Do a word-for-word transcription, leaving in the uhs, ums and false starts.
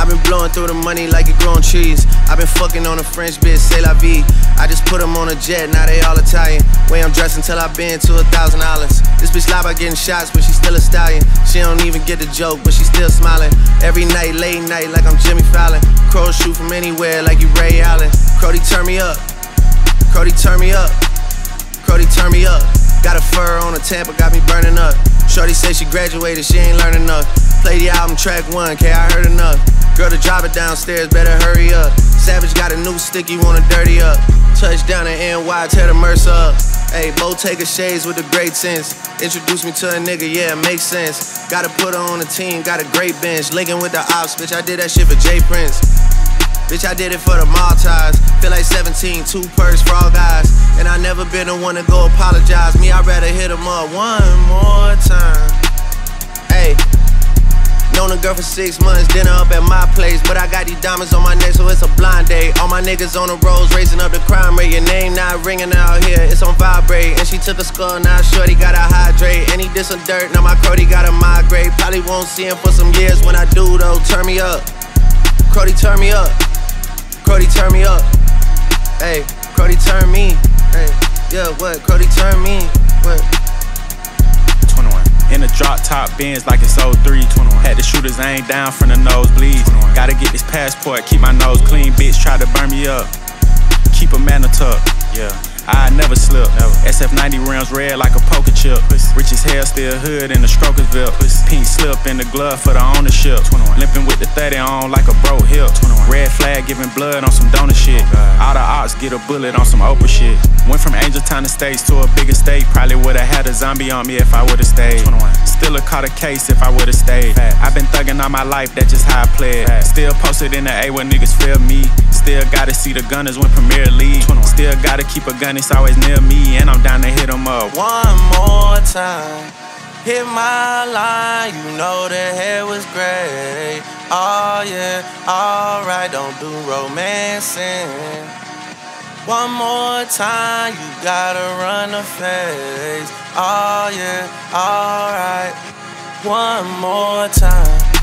I've been blowing through the money like it growing trees. I've been fucking on a French bitch, c'est la vie. I just put them on a jet, now they all Italian. Way I'm dressed until I've been to a thousand dollars. This bitch lie about getting shots, but she still a stallion. She don't even get the joke, but she still smiling. Every night, late night, like I'm Jimmy Fallon. Crows shoot from anywhere, like you Ray Allen. Crody, turn me up. Crody, turn me up. Crody, turn me up. Got a fur on a Tampa, got me burning up. Shorty say she graduated, she ain't learned enough. Play the album track one, K, I heard enough. Girl to drop it downstairs, better hurry up. Savage got a new stick, you wanna dirty up. Touchdown in N Y, tear the Mercer up. Ayy, Bo take a shades with a great sense. Introduce me to a nigga, yeah, it makes sense. Gotta put her on the team, got a great bench. Linking with the ops, bitch, I did that shit for J Prince. Bitch, I did it for the Maltese. Feel like seventeen, two purse for all guys. And I never been the one to go apologize. Me, I'd rather hit him up one more time. Ayy, known a girl for six months, dinner up at my place. But I got these diamonds on my neck, so it's a blind date. All my niggas on the roads, raising up the crime rate. Your name not ringing out here, it's on vibrate. And she took a skull, now shorty gotta hydrate. And he did some dirt, now my Crody gotta migrate. Probably won't see him for some years. When I do though, turn me up. Crody, turn me up. Crody, turn me up. Hey, Crody, turn me. Hey, yeah, what? Crody, turn me. What? twenty-one. In a drop top Benz like it's oh three. twenty-one. Had the shooters aimed down from the nosebleeds. twenty-one. Gotta get this passport, keep my nose clean. Bitch try to burn me up. Keep a man tuck. Yeah. I never slip. Never. S F ninety rims red like a poker chip. Pussy. Rich as hell, still hood in the Strokersville. Pussy. Pink slip in the glove for the ownership. twenty-one. Limping with the thirty on like a bro hip. twenty-one. Red flag giving blood on some donor shit. Oh, all the ops get a bullet on some Oprah shit. Went from Angel Town Estates to a bigger state. Probably would've had a zombie on me if I would've stayed. twenty-one. Still a caught a case if I would've stayed. Fact. I've been thugging all my life, that's just how I played. Fact. Still posted in the A where niggas feel me. Still gotta see the Gunners win Premier League. twenty-one. Still gotta keep a gun, it's always near me. And I'm down to hit them up. One more time, hit my line, you know the hair was great. Oh yeah, alright, don't do romancing. One more time, you gotta run the face. Oh yeah, alright, one more time.